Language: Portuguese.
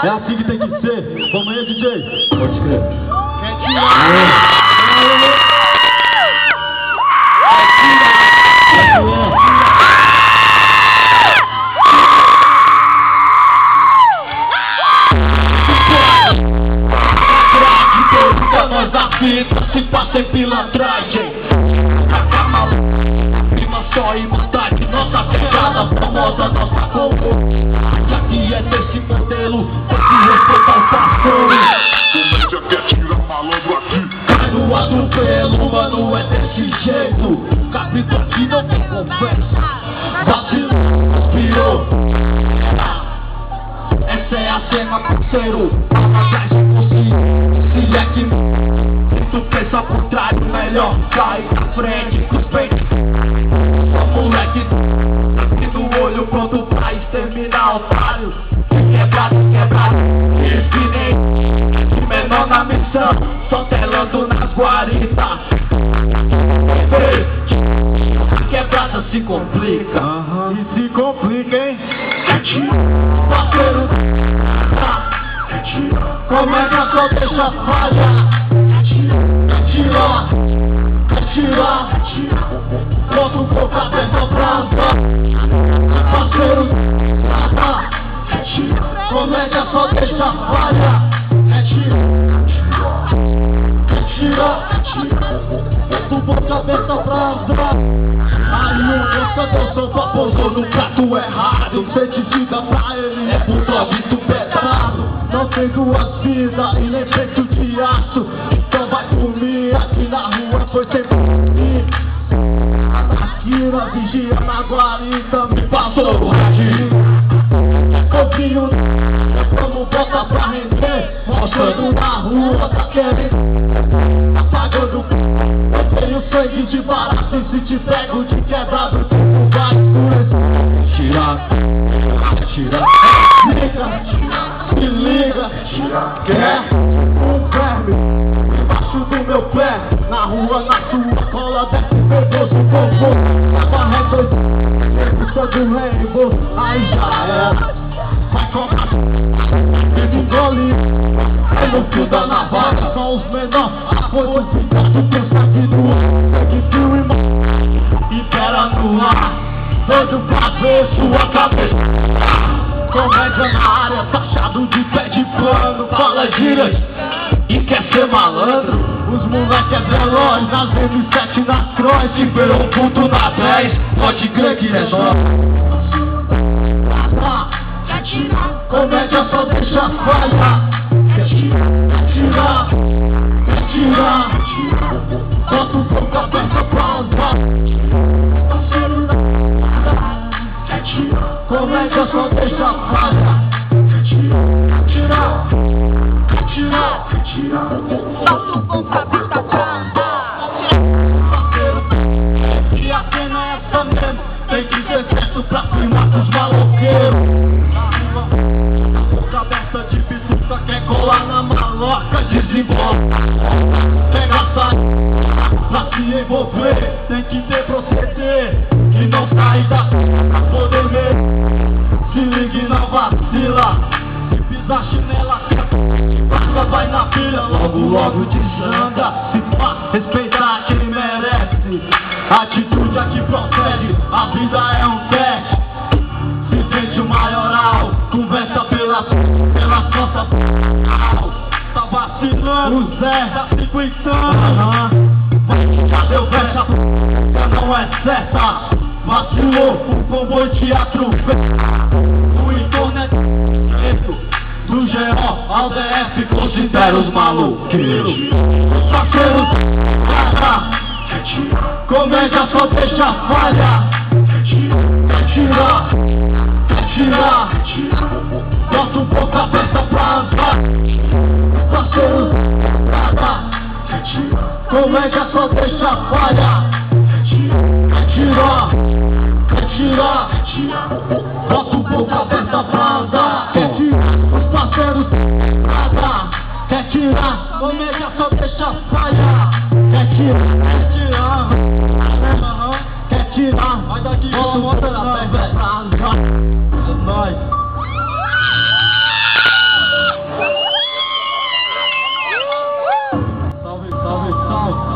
É assim que tem que ser. Vamos aí, DJ. Pode crer. Quer tirar? Nós a fita se passa em pilantragem. Cacama, prima só e vontade. Nossa pegada famosa, nossa combo. E aqui é desse modelo, tem que respeitar o parceiro. Comédia quer tirar malandro aqui. Cai no atropelo, mano, é desse jeito. Capítulo aqui não tem conversa. Vacilou, piou. Essa é a cena, parceiro. Atrás de você. Se é que tu pensa por trás, melhor cai na frente com os peitos. Ó moleque, aqui no olho pronto pra exterminar otário. Quebrado, infinito. De menor na missão, só telando nas guaritas. A quebrada se complica. E se complica, hein? Parceiro, comédia só deixa falha. Tirar, bota um pouco a cabeça pra andar. Parceiro, comédia só deixa falha. Bota um pouco a cabeça pra andar. Aí o cansador só pousou no prato errado. Certifica pra ele, é por dog estupetado. Não tem duas vidas e nem peito de aço. Então vai por mim, aqui na rua foi sempre assim. Aqui na vigia, na guarita, me passou o radinho. Pouquinho, vamos botar pra render. Mostrando na rua, tá querendo. Apagando, eu tenho sangue de barato. E se te pego de quebrado, tu vai endurecer. Tirar, se liga, quer um verme embaixo do meu pé, na rua, na sua cola, desce verdoso, vovô, na barreta, precisa do rainbow, aí já era, vai cobrar, tem um gole, é no fio da navalha, só os menores, a força do teu sangue do ar, sangue frio e pera no ar, doido pra ver sua cabeça. Comédia na área, taxado de pé de pano. Fala gírias e quer ser malandro. Os moleque é veloz, nas M7 nas cross. Se virou um puto na 10, pode crer que é nóis. Comédia só deixa falha. Tirar, bota um pouco a peça pra andar. Comédia só deixa falha. Bota um pouco a vista pra andar. E a cena é essa mesmo. Tem que ser certo pra primar dos maloqueiros. Na boca aberta de bituca, quer colar na maloca, desembola. Pega a saída pra se envolver. Tem que ter proceder e não sair da pra poder ver. Se ligue e não vacila. Se pisar chinela, passa, vai na fila. Logo desanda. Se pá, respeitar quem merece. Atitude aqui procede. A vida é um teste. Se sente o maioral, conversa pelas costas. Tá vacilando, o Zé tá se aguentando. Cadê o verso? Não é certa. Vacilou, o comboio te atropela. O entorno é do GO ao DF, considera os maluqueiros. Parceiros, comédia só deixa falha. Tirar, bota um pouco a peça pra andar. Parceiros, comédia só deixa falha. Tirar, bota um pouco a peça pra andar. Os parceiros, quer tirar, comédia só deixa falha. Quer tirar, vai daqui, bota a peça pra andar. É nóis. Salve, salve.